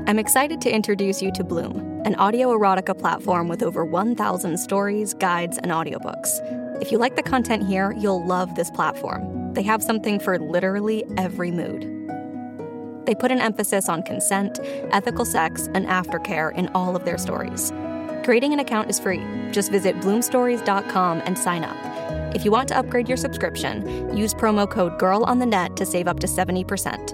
I'm excited to introduce you to Bloom, an audio erotica platform with over 1,000 stories, guides, and audiobooks. If you like the content here, you'll love this platform. They have something for literally every mood. They put an emphasis on consent, ethical sex, and aftercare in all of their stories. Creating an account is free. Just visit bloomstories.com and sign up. If you want to upgrade your subscription, use promo code GIRLONTHENET to save up to 70%.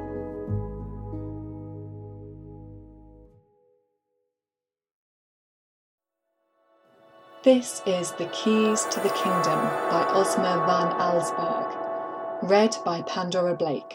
This is The Keys to the Kingdom by Ozma van Alsberg, read by Pandora Blake.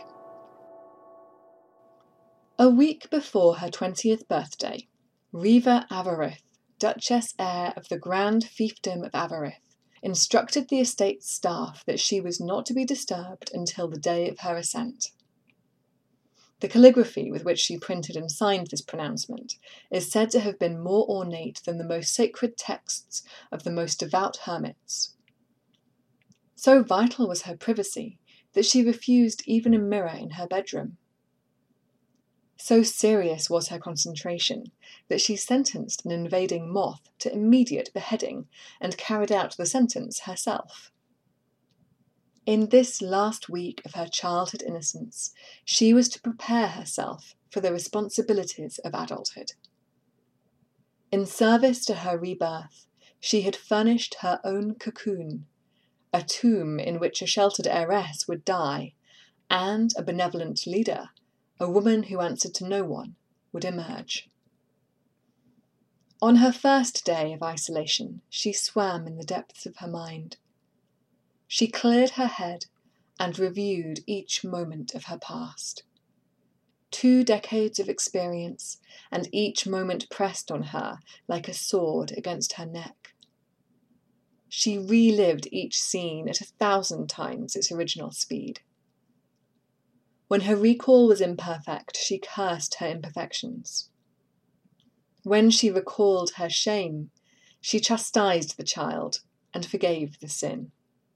A week before her 20th birthday, Riva Avarith, Duchess heir of the Grand Fiefdom of Avarith, instructed the estate's staff that she was not to be disturbed until the day of her ascent. The calligraphy with which she printed and signed this pronouncement is said to have been more ornate than the most sacred texts of the most devout hermits. So vital was her privacy that she refused even a mirror in her bedroom. So serious was her concentration that she sentenced an invading moth to immediate beheading and carried out the sentence herself. In this last week of her childhood innocence, she was to prepare herself for the responsibilities of adulthood. In service to her rebirth, she had furnished her own cocoon, a tomb in which a sheltered heiress would die, and a benevolent leader, a woman who answered to no one, would emerge. On her first day of isolation, she swam in the depths of her mind. She cleared her head and reviewed each moment of her past. 2 decades of experience, and each moment pressed on her like a sword against her neck. She relived each scene at 1,000 times its original speed. When her recall was imperfect, she cursed her imperfections. When she recalled her shame, she chastised the child and forgave the sin.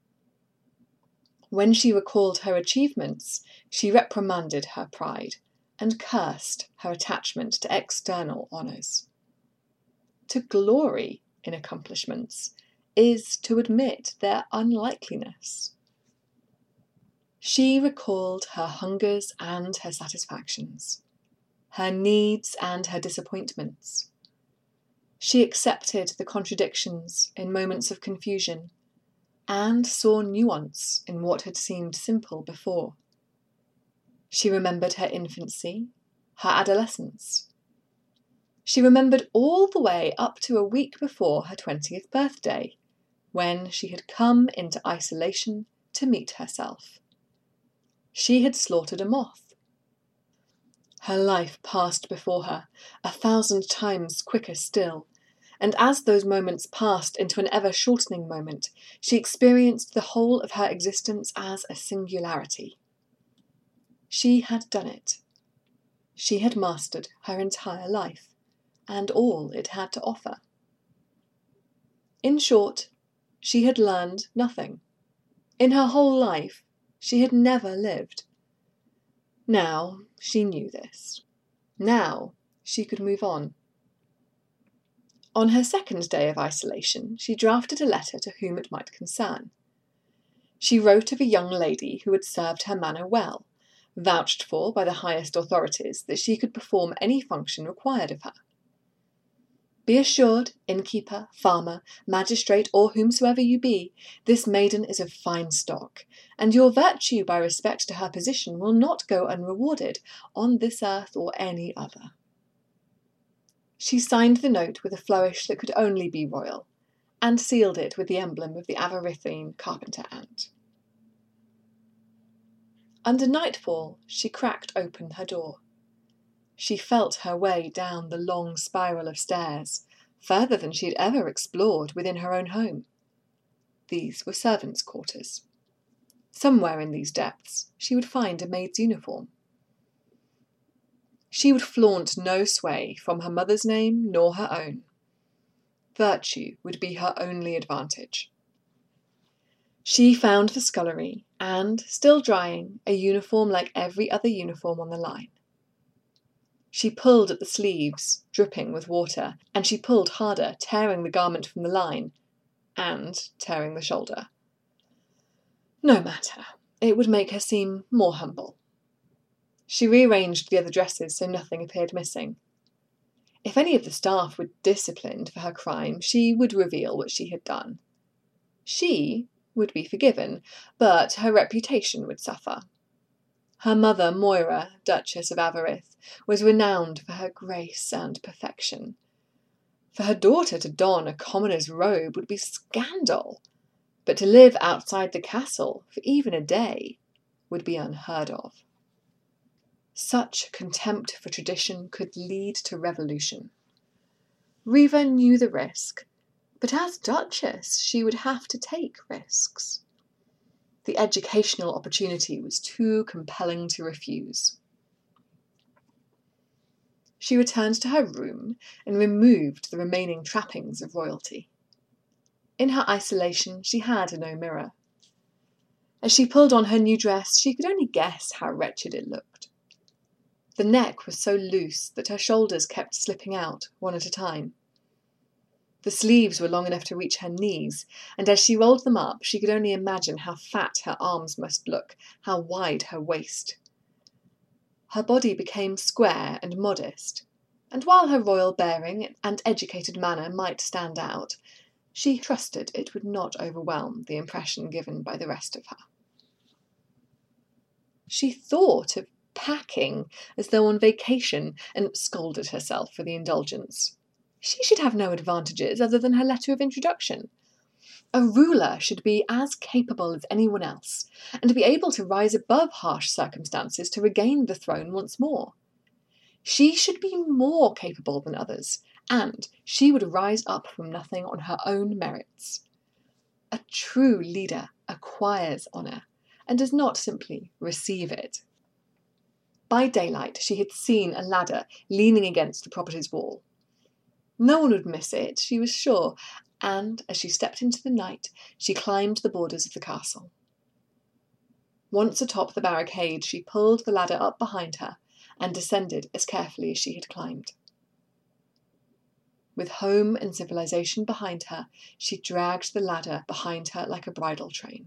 When she recalled her achievements, she reprimanded her pride and cursed her attachment to external honours. To glory in accomplishments is to admit their unlikeliness. She recalled her hungers and her satisfactions, her needs and her disappointments. She accepted the contradictions in moments of confusion and saw nuance in what had seemed simple before. She remembered her infancy, her adolescence. She remembered all the way up to a week before her 20th birthday, when she had come into isolation to meet herself. She had slaughtered a moth. Her life passed before her, 1,000 times quicker still, and as those moments passed into an ever-shortening moment, she experienced the whole of her existence as a singularity. She had done it. She had mastered her entire life, and all it had to offer. In short, she had learned nothing. In her whole life, she had never lived. Now she knew this. Now she could move on. On her second day of isolation, she drafted a letter to whom it might concern. She wrote of a young lady who had served her manor well, vouched for by the highest authorities that she could perform any function required of her. Be assured, innkeeper, farmer, magistrate, or whomsoever you be, this maiden is of fine stock, and your virtue by respect to her position will not go unrewarded on this earth or any other. She signed the note with a flourish that could only be royal, and sealed it with the emblem of the Avarithian carpenter ant. Under nightfall, she cracked open her door. She felt her way down the long spiral of stairs, further than she had ever explored within her own home. These were servants' quarters. Somewhere in these depths she would find a maid's uniform. She would flaunt no sway from her mother's name nor her own. Virtue would be her only advantage. She found the scullery, and, still drying, a uniform like every other uniform on the line. She pulled at the sleeves, dripping with water, and she pulled harder, tearing the garment from the line, and tearing the shoulder. No matter, it would make her seem more humble. She rearranged the other dresses so nothing appeared missing. If any of the staff were disciplined for her crime, she would reveal what she had done. She would be forgiven, but her reputation would suffer. Her mother, Moira, Duchess of Avarith, was renowned for her grace and perfection. For her daughter to don a commoner's robe would be scandal, but to live outside the castle for even a day would be unheard of. Such contempt for tradition could lead to revolution. Riva knew the risk, but as Duchess she would have to take risks. The educational opportunity was too compelling to refuse. She returned to her room and removed the remaining trappings of royalty. In her isolation, she had no mirror. As she pulled on her new dress, she could only guess how wretched it looked. The neck was so loose that her shoulders kept slipping out, one at a time. The sleeves were long enough to reach her knees, and as she rolled them up, she could only imagine how fat her arms must look, how wide her waist. Her body became square and modest, and while her royal bearing and educated manner might stand out, she trusted it would not overwhelm the impression given by the rest of her. She thought of packing as though on vacation and scolded herself for the indulgence. She should have no advantages other than her letter of introduction. A ruler should be as capable as anyone else, and be able to rise above harsh circumstances to regain the throne once more. She should be more capable than others, and she would rise up from nothing on her own merits. A true leader acquires honour, and does not simply receive it. By daylight she had seen a ladder leaning against the property's wall. No one would miss it, she was sure, and as she stepped into the night, she climbed the borders of the castle. Once atop the barricade, she pulled the ladder up behind her and descended as carefully as she had climbed. With home and civilization behind her, she dragged the ladder behind her like a bridal train.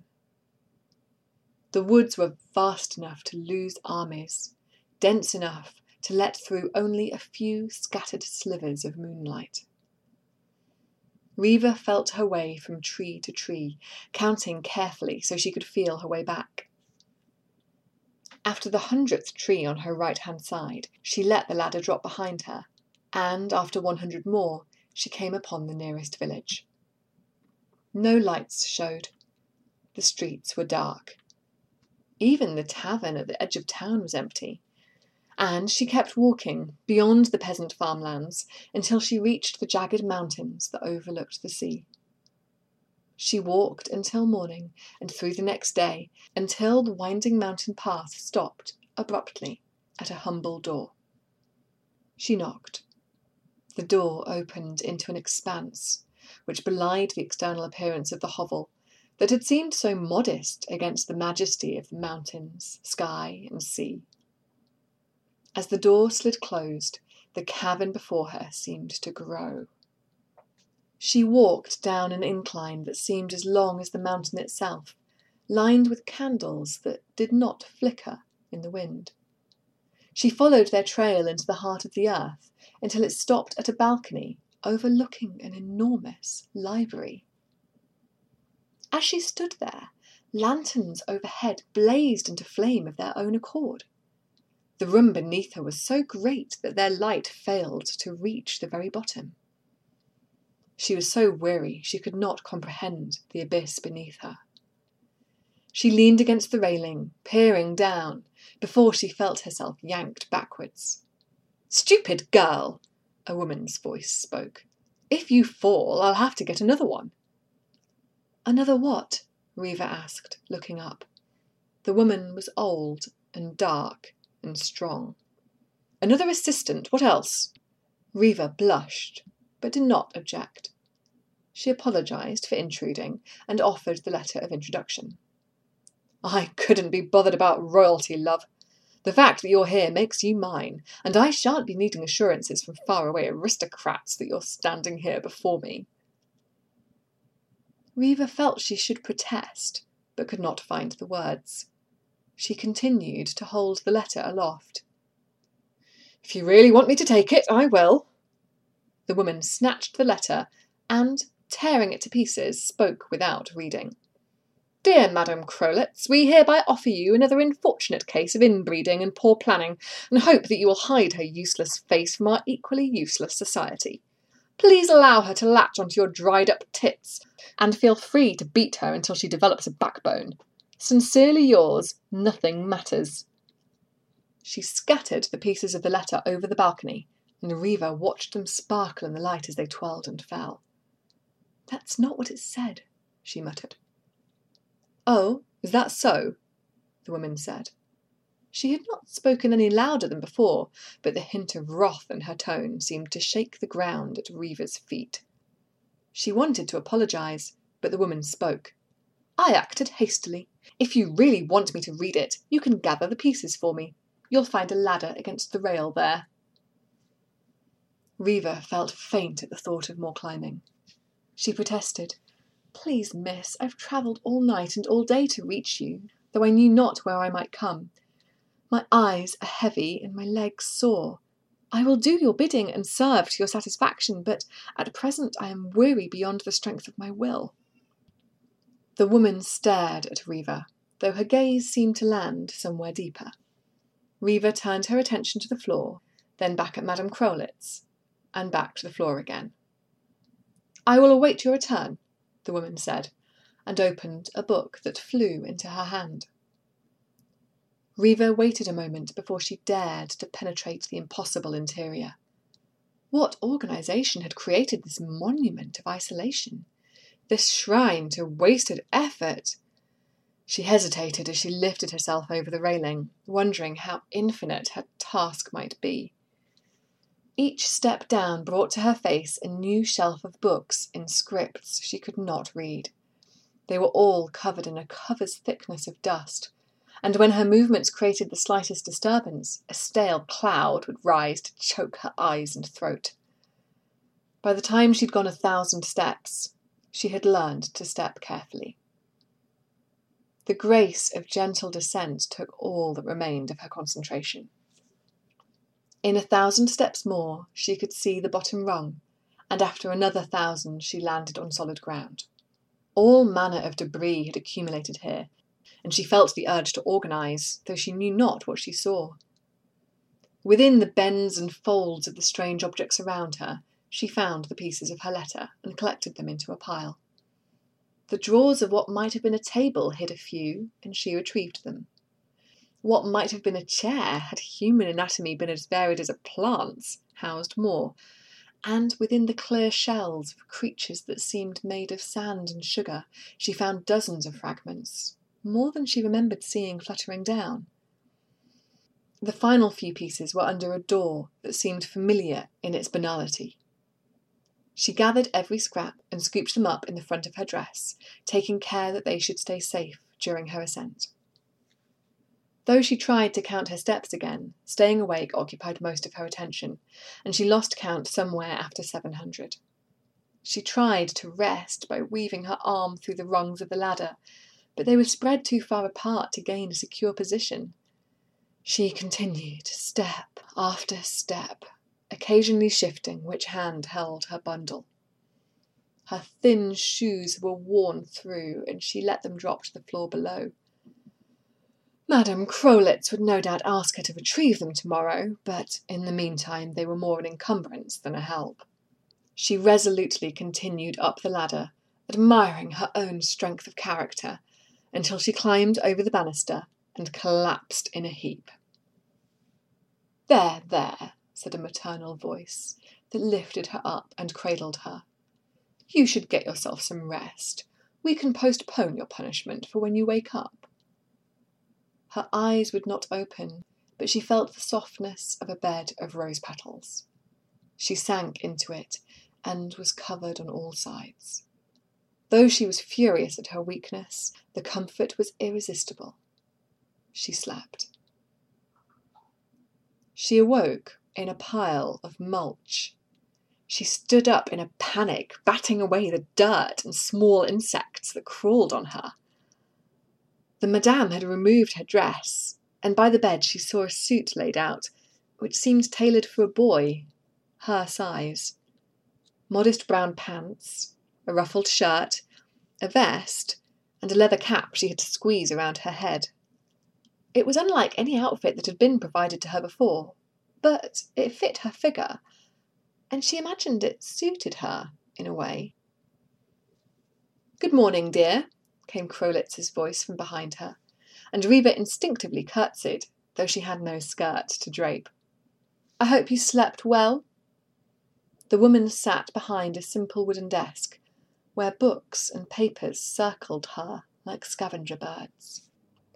The woods were vast enough to lose armies, dense enough to let through only a few scattered slivers of moonlight. Riva felt her way from tree to tree, counting carefully so she could feel her way back. After the 100th tree on her right-hand side, she let the ladder drop behind her, and after 100 more, she came upon the nearest village. No lights showed. The streets were dark. Even the tavern at the edge of town was empty. And she kept walking beyond the peasant farmlands until she reached the jagged mountains that overlooked the sea. She walked until morning and through the next day, until the winding mountain path stopped abruptly at a humble door. She knocked. The door opened into an expanse which belied the external appearance of the hovel that had seemed so modest against the majesty of the mountains, sky, and sea. As the door slid closed, the cavern before her seemed to grow. She walked down an incline that seemed as long as the mountain itself, lined with candles that did not flicker in the wind. She followed their trail into the heart of the earth until it stopped at a balcony overlooking an enormous library. As she stood there, lanterns overhead blazed into flame of their own accord. The room beneath her was so great that their light failed to reach the very bottom. She was so weary she could not comprehend the abyss beneath her. She leaned against the railing, peering down, before she felt herself yanked backwards. "Stupid girl!" a woman's voice spoke. "If you fall, I'll have to get another one." "Another what?" Riva asked, looking up. The woman was old and dark and strong. "Another assistant, what else?" Riva blushed, but did not object. She apologised for intruding and offered the letter of introduction. "I couldn't be bothered about royalty, love. The fact that you're here makes you mine, and I shan't be needing assurances from faraway aristocrats that you're standing here before me." Reva felt she should protest, but could not find the words. She continued to hold the letter aloft. "If you really want me to take it, I will." The woman snatched the letter and, tearing it to pieces, spoke without reading. "Dear Madame Crowlitz, we hereby offer you another unfortunate case of inbreeding and poor planning, and hope that you will hide her useless face from our equally useless society. Please allow her to latch onto your dried-up tits, and feel free to beat her until she develops a backbone. Sincerely yours, Nothing Matters." She scattered the pieces of the letter over the balcony, and Reva watched them sparkle in the light as they twirled and fell. "That's not what it said," she muttered. "Oh, is that so?" the woman said. She had not spoken any louder than before, but the hint of wrath in her tone seemed to shake the ground at Reva's feet. She wanted to apologise, but the woman spoke. "I acted hastily. If you really want me to read it, you can gather the pieces for me. You'll find a ladder against the rail there." Reva felt faint at the thought of more climbing. She protested. "Please, miss, I've travelled all night and all day to reach you, though I knew not where I might come. My eyes are heavy and my legs sore. I will do your bidding and serve to your satisfaction, but at present I am weary beyond the strength of my will." The woman stared at Reva, though her gaze seemed to land somewhere deeper. Reva turned her attention to the floor, then back at Madame Crowlitz, and back to the floor again. "I will await your return," the woman said, and opened a book that flew into her hand. Reva waited a moment before she dared to penetrate the impossible interior. What organisation had created this monument of isolation? This shrine to wasted effort? She hesitated as she lifted herself over the railing, wondering how infinite her task might be. Each step down brought to her face a new shelf of books in scripts she could not read. They were all covered in a cover's thickness of dust, and when her movements created the slightest disturbance, a stale cloud would rise to choke her eyes and throat. By the time she'd gone 1,000 steps, she had learned to step carefully. The grace of gentle descent took all that remained of her concentration. In 1,000 steps more, she could see the bottom rung, and after another 1,000 she landed on solid ground. All manner of debris had accumulated here, and she felt the urge to organise, though she knew not what she saw. Within the bends and folds of the strange objects around her, she found the pieces of her letter and collected them into a pile. The drawers of what might have been a table hid a few, and she retrieved them. What might have been a chair, had human anatomy been as varied as a plant's, housed more, and within the clear shells of creatures that seemed made of sand and sugar, she found dozens of fragments, more than she remembered seeing fluttering down. The final few pieces were under a door that seemed familiar in its banality. She gathered every scrap and scooped them up in the front of her dress, taking care that they should stay safe during her ascent. Though she tried to count her steps again, staying awake occupied most of her attention, and she lost count somewhere after 700. She tried to rest by weaving her arm through the rungs of the ladder, but they were spread too far apart to gain a secure position. She continued, step after step, occasionally shifting which hand held her bundle. Her thin shoes were worn through, and she let them drop to the floor below. Madame Crowlitz would no doubt ask her to retrieve them tomorrow, but in the meantime they were more an encumbrance than a help. She resolutely continued up the ladder, admiring her own strength of character, until she climbed over the banister and collapsed in a heap. "There, there," said a maternal voice that lifted her up and cradled her. "You should get yourself some rest. We can postpone your punishment for when you wake up." Her eyes would not open, but she felt the softness of a bed of rose petals. She sank into it and was covered on all sides. Though she was furious at her weakness, the comfort was irresistible. She slept. She awoke in a pile of mulch. She stood up in a panic, batting away the dirt and small insects that crawled on her. The madame had removed her dress, and by the bed she saw a suit laid out, which seemed tailored for a boy, her size. Modest brown pants, a ruffled shirt, a vest, and a leather cap she had to squeeze around her head. It was unlike any outfit that had been provided to her before, but it fit her figure, and she imagined it suited her in a way. "Good morning, dear," came Krolitz's voice from behind her, and Riva instinctively curtsied, though she had no skirt to drape. "I hope you slept well." The woman sat behind a simple wooden desk, where books and papers circled her like scavenger birds.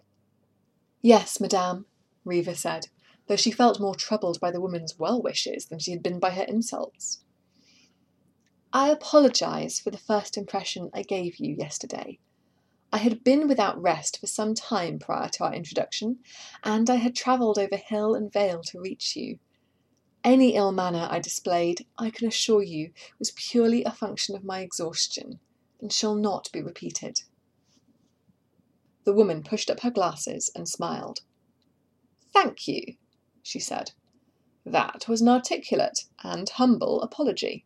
"Yes, madame," Riva said, though she felt more troubled by the woman's well-wishes than she had been by her insults. "I apologise for the first impression I gave you yesterday. I had been without rest for some time prior to our introduction, and I had travelled over hill and vale to reach you. Any ill manner I displayed, I can assure you, was purely a function of my exhaustion, and shall not be repeated." The woman pushed up her glasses and smiled. "Thank you," she said. "That was an articulate and humble apology."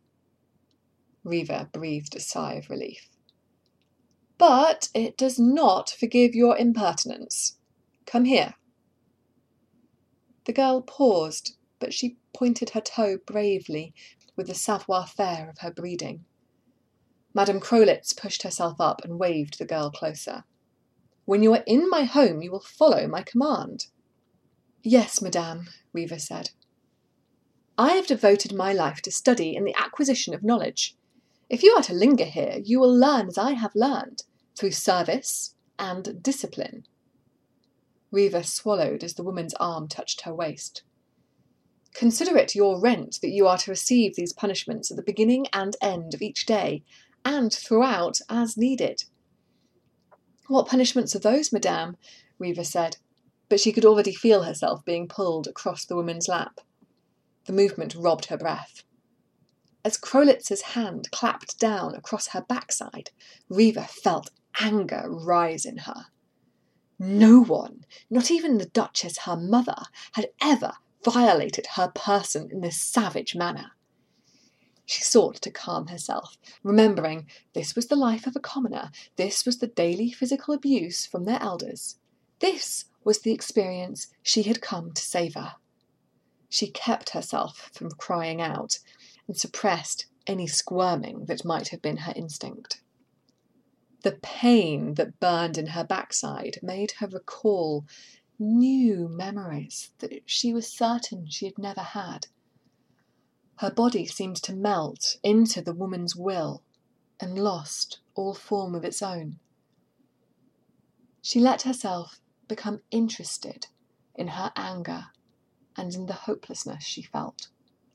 Riva breathed a sigh of relief. "But it does not forgive your impertinence. Come here." The girl paused, but she pointed her toe bravely with the savoir-faire of her breeding. Madame Krolitz pushed herself up and waved the girl closer. "When you are in my home, you will follow my command." "Yes, madame," Riva said. "I have devoted my life to study and the acquisition of knowledge. If you are to linger here, you will learn as I have learned, through service and discipline." Riva swallowed as the woman's arm touched her waist. "Consider it your rent that you are to receive these punishments at the beginning and end of each day, and throughout as needed." "What punishments are those, madame?" Riva said, but she could already feel herself being pulled across the woman's lap. The movement robbed her breath. As Krolitz's hand clapped down across her backside, Riva felt anger rise in her. No one, not even the Duchess her mother, had ever violated her person in this savage manner. She sought to calm herself, remembering this was the life of a commoner, this was the daily physical abuse from their elders. This was the experience she had come to savour. She kept herself from crying out, and suppressed any squirming that might have been her instinct. The pain that burned in her backside made her recall new memories that she was certain she had never had. Her body seemed to melt into the woman's will and lost all form of its own. She let herself become interested in her anger and in the hopelessness she felt.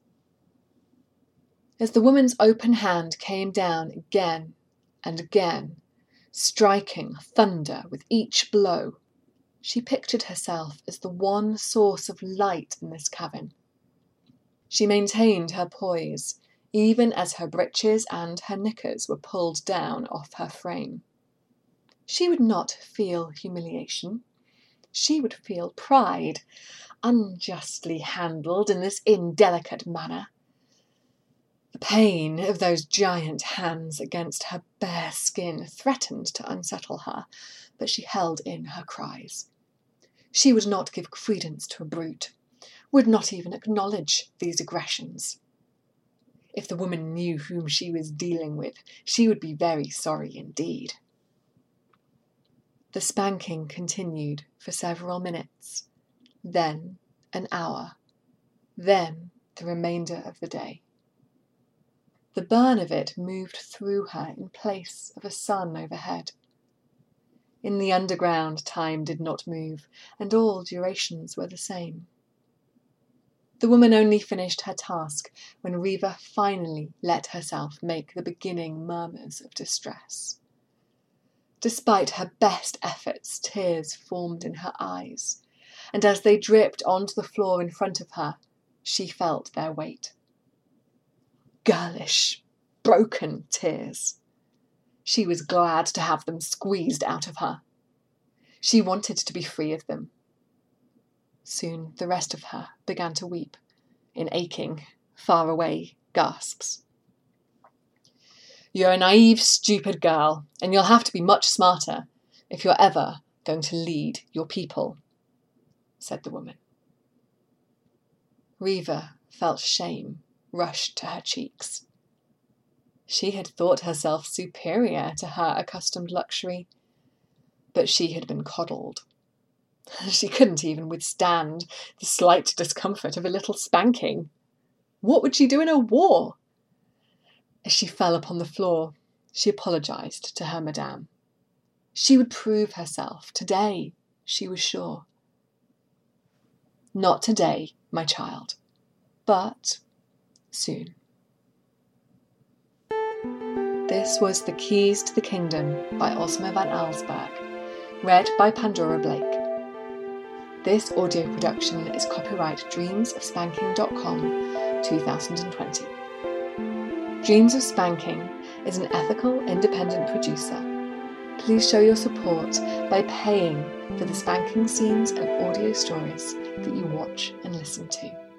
As the woman's open hand came down again and again, striking thunder with each blow, she pictured herself as the one source of light in this cavern. She maintained her poise, even as her breeches and her knickers were pulled down off her frame. She would not feel humiliation. She would feel pride, unjustly handled in this indelicate manner. The pain of those giant hands against her bare skin threatened to unsettle her, but she held in her cries. She would not give credence to a brute, would not even acknowledge these aggressions. If the woman knew whom she was dealing with, she would be very sorry indeed. The spanking continued for several minutes, then an hour, then the remainder of the day. The burn of it moved through her in place of a sun overhead. In the underground, time did not move, and all durations were the same. The woman only finished her task when Riva finally let herself make the beginning murmurs of distress. Despite her best efforts, tears formed in her eyes, and as they dripped onto the floor in front of her, she felt their weight. Girlish, broken tears. She was glad to have them squeezed out of her. She wanted to be free of them. Soon the rest of her began to weep in aching, far-away gasps. You're a naive, stupid girl, and you'll have to be much smarter if you're ever going to lead your people, said the woman. Reva felt shame rush to her cheeks. She had thought herself superior to her accustomed luxury, but she had been coddled. She couldn't even withstand the slight discomfort of a little spanking. What would she do in a war? As she fell upon the floor, she apologised to her madame. She would prove herself today, she was sure. Not today, my child, but soon. This was The Keys to the Kingdom by Ozma van Alsberg, read by Pandora Blake. This audio production is copyright dreamsofspanking.com 2020. Dreams of Spanking is an ethical, independent producer. Please show your support by paying for the spanking scenes and audio stories that you watch and listen to.